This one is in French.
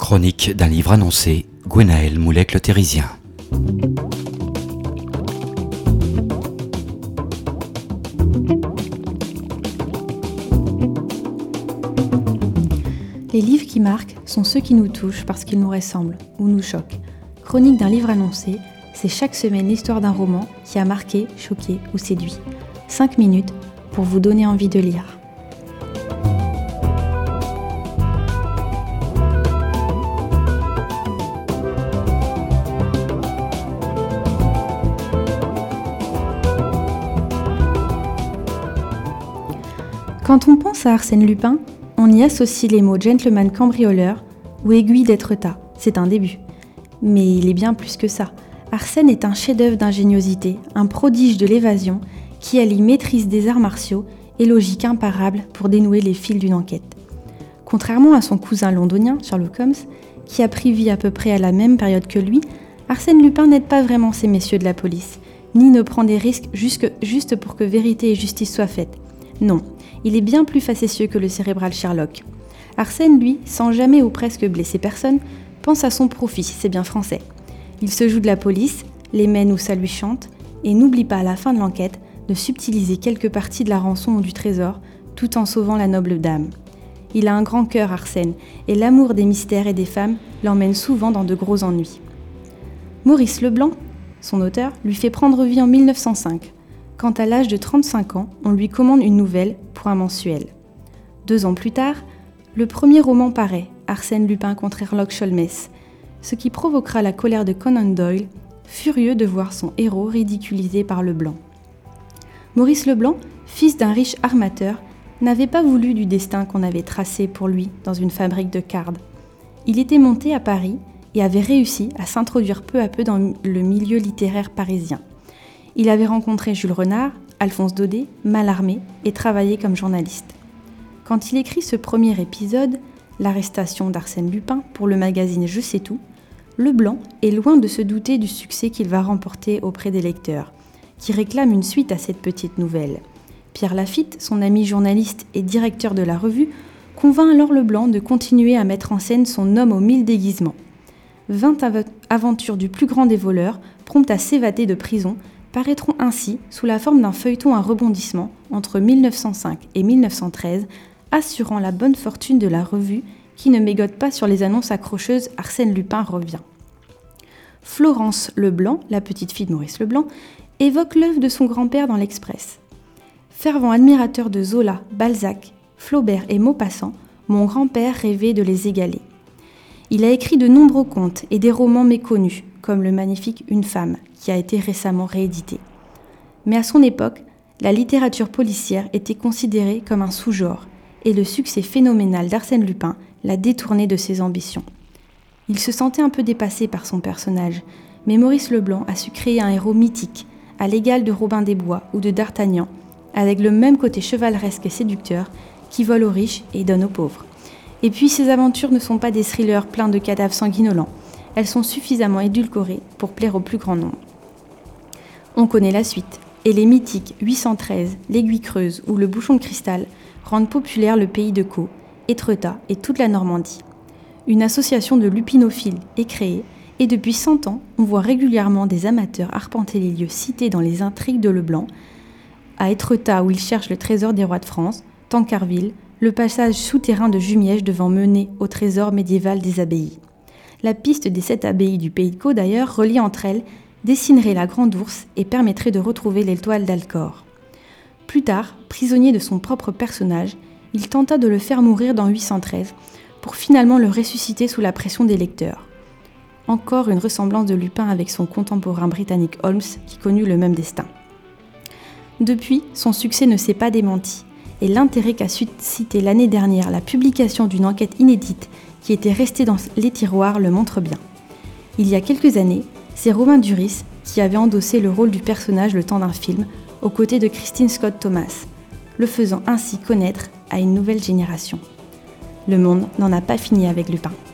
Chronique d'un livre annoncé, Gwenaël Moulec-Le-Thérisien. Les livres qui marquent sont ceux qui nous touchent parce qu'ils nous ressemblent ou nous choquent. Chronique d'un livre annoncé, c'est chaque semaine l'histoire d'un roman qui a marqué, choqué ou séduit. 5 minutes pour vous donner envie de lire. Quand on pense à Arsène Lupin, on y associe les mots gentleman cambrioleur ou aiguille d'Étretat. C'est un début. Mais il est bien plus que ça. Arsène est un chef-d'œuvre d'ingéniosité, un prodige de l'évasion qui allie maîtrise des arts martiaux et logique imparable pour dénouer les fils d'une enquête. Contrairement à son cousin londonien, Sherlock Holmes, qui a pris vie à peu près à la même période que lui, Arsène Lupin n'aide pas vraiment ces messieurs de la police, ni ne prend des risques juste pour que vérité et justice soient faites. Non, il est bien plus facétieux que le cérébral Sherlock. Arsène, lui, sans jamais ou presque blesser personne, pense à son profit, c'est bien français. Il se joue de la police, les mène où ça lui chante, et n'oublie pas à la fin de l'enquête de subtiliser quelques parties de la rançon ou du trésor, tout en sauvant la noble dame. Il a un grand cœur, Arsène, et l'amour des mystères et des femmes l'emmène souvent dans de gros ennuis. Maurice Leblanc, son auteur, lui fait prendre vie en 1905. Quand à l'âge de 35 ans, on lui commande une nouvelle pour un mensuel. 2 ans plus tard, le premier roman paraît, Arsène Lupin contre Sherlock Holmes, ce qui provoquera la colère de Conan Doyle, furieux de voir son héros ridiculisé par Leblanc. Maurice Leblanc, fils d'un riche armateur, n'avait pas voulu du destin qu'on avait tracé pour lui dans une fabrique de cardes. Il était monté à Paris et avait réussi à s'introduire peu à peu dans le milieu littéraire parisien. Il avait rencontré Jules Renard, Alphonse Daudet, Mallarmé et travaillé comme journaliste. Quand il écrit ce premier épisode, l'arrestation d'Arsène Lupin pour le magazine Je sais tout, Leblanc est loin de se douter du succès qu'il va remporter auprès des lecteurs, qui réclament une suite à cette petite nouvelle. Pierre Lafitte, son ami journaliste et directeur de la revue, convainc alors Leblanc de continuer à mettre en scène son homme aux 1000 déguisements. 20 aventures du plus grand des voleurs, promptes à s'évader de prison, paraîtront ainsi sous la forme d'un feuilleton à rebondissement entre 1905 et 1913, assurant la bonne fortune de la revue qui ne mégote pas sur les annonces accrocheuses « Arsène Lupin revient ». Florence Leblanc, la petite fille de Maurice Leblanc, évoque l'œuvre de son grand-père dans l'Express. Fervent admirateur de Zola, Balzac, Flaubert et Maupassant, mon grand-père rêvait de les égaler. Il a écrit de nombreux contes et des romans méconnus, comme le magnifique Une femme, qui a été récemment réédité. Mais à son époque, la littérature policière était considérée comme un sous-genre, et le succès phénoménal d'Arsène Lupin l'a détourné de ses ambitions. Il se sentait un peu dépassé par son personnage, mais Maurice Leblanc a su créer un héros mythique, à l'égal de Robin des Bois ou de D'Artagnan, avec le même côté chevaleresque et séducteur qui vole aux riches et donne aux pauvres. Et puis ses aventures ne sont pas des thrillers pleins de cadavres sanguinolents, elles sont suffisamment édulcorées pour plaire au plus grand nombre. On connaît la suite, et les mythiques 813, l'Aiguille creuse ou le Bouchon de cristal rendent populaire le pays de Caux, Étretat et toute la Normandie. Une association de lupinophiles est créée, et depuis 100 ans, on voit régulièrement des amateurs arpenter les lieux cités dans les intrigues de Leblanc, à Étretat où il cherche le trésor des rois de France, Tancarville, le passage souterrain de Jumièges devant mener au trésor médiéval des abbayes. La piste des 7 abbayes du pays de Caux, d'ailleurs, reliée entre elles, dessinerait la Grande Ourse et permettrait de retrouver l'étoile d'Alcor. Plus tard, prisonnier de son propre personnage, il tenta de le faire mourir dans 813, pour finalement le ressusciter sous la pression des lecteurs. Encore une ressemblance de Lupin avec son contemporain britannique Holmes, qui connut le même destin. Depuis, son succès ne s'est pas démenti, et l'intérêt qu'a suscité l'année dernière la publication d'une enquête inédite qui était restée dans les tiroirs le montre bien. Il y a quelques années, c'est Romain Duris qui avait endossé le rôle du personnage le temps d'un film, aux côtés de Christine Scott Thomas, le faisant ainsi connaître à une nouvelle génération. Le monde n'en a pas fini avec Lupin.